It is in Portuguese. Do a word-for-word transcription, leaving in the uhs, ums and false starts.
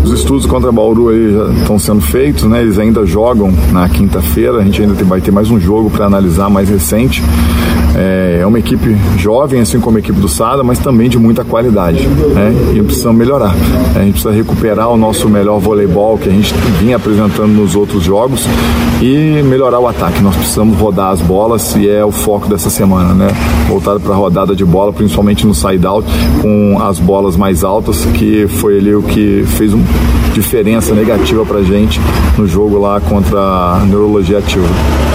Os estudos contra Bauru aí já estão sendo feitos, né? Eles ainda jogam na quinta-feira, a gente ainda vai ter mais um jogo para analisar mais recente. É uma equipe jovem, assim como a equipe do Sada, mas também de muita qualidade, né? E precisamos melhorar. A gente precisa recuperar o nosso melhor voleibol que a gente vinha apresentando nos outros jogos e melhorar o ataque. Nós precisamos rodar as bolas e é o foco dessa semana, né? Voltar para a rodada de bola, principalmente no side-out, com as bolas mais altas, que foi ali o que fez uma diferença negativa para a gente no jogo lá contra a Neurologia Ativa.